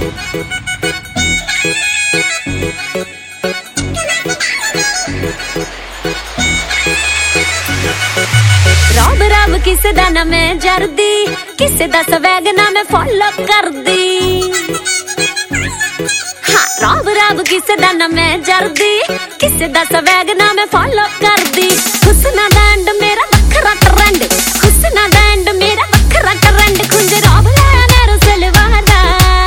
रब रब किसे दा ना मैं जरदी, किसे दा स्वैग ना मैं फॉलो कर दी। हाँ रब रब किसे दा ना मैं जरदी, किसे दा स्वैग ना मैं फॉलो कर दी। हुस्ना दा एंड मेरा वखरा ट्रेंड, हुस्ना दा एंड मेरा वखरा ट्रेंड। खुंज रब लाया नैरो सलवार दा,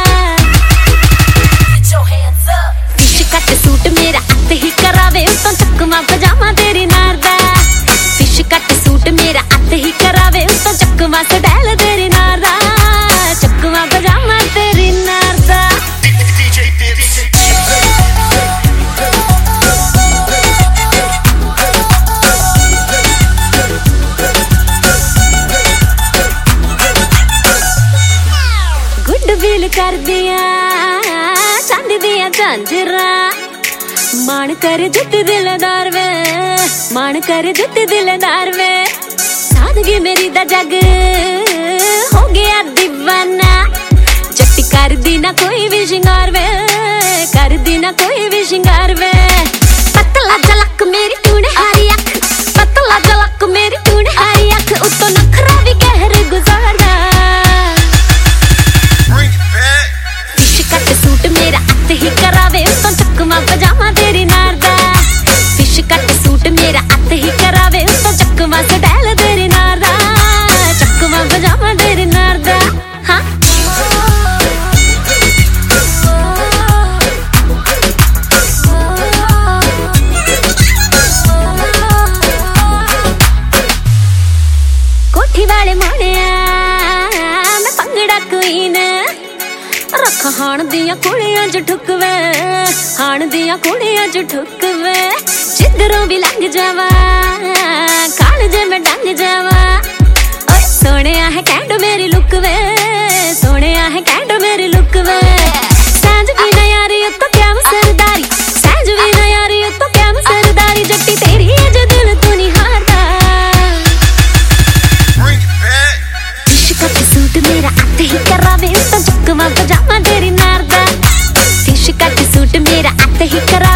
फिश कट सूट मेरा अत ही करावे उतों चकमा पजामा तेरी नार दा। फिश कट सूट मेरा अत ही करावे उतों चकमा स्टाइल तेरी नार दा, चकमा पजामा तेरी नार दा। गुड फील कर दिया चांदी दिया झांझरा, मान कर जुत्ती दिलदार वे, मान कर जुत्ती दिलदार वे। सादगी मेरी दा जग हो गया दीवाना, जट्टी कर दी ना कोई भी शिंगार वे, कर दी ना कोई भी शिंगार वे। पतला झलक मेरी तूने हरी अख, पतला झलक मेरी तूने हरी अख। उतो नखरा भी कहर गुजारा, फिश कट सूट मेरा अत ही करावे उतो चकमा पजामा तेरी नार दा। फिश कट सूट मेरा अत ही करावे उतो चकमा स्टाइल तेरी नार दा, चकमा पजामा तेरी नार दा। हाँ कोठी वाले मोड़िया मैं भंगड़ा क्वीन, रख हाण दिया कुड़ियां च ठुकवे, हाण दिया कुड़ियां च ठुकवे। जिधरों भी लंघ जावा कालजे में डंग जावा। ओए सोनिया है कैंडो मेरी लुक वे, सोनिया है कैंडो मेरी लुक वे। सांझ भी ना यारी तो क्या सरदारी, सांझ भी ना यारी तो क्या सरदारी। जट्टी तेरी है जो दिल तू नहीं हारदा। फिश कट सूट मेरा अत ही करावे तो चकमा पजामा तेरी नार दा। फिश कट सूट मेरा अत ही करा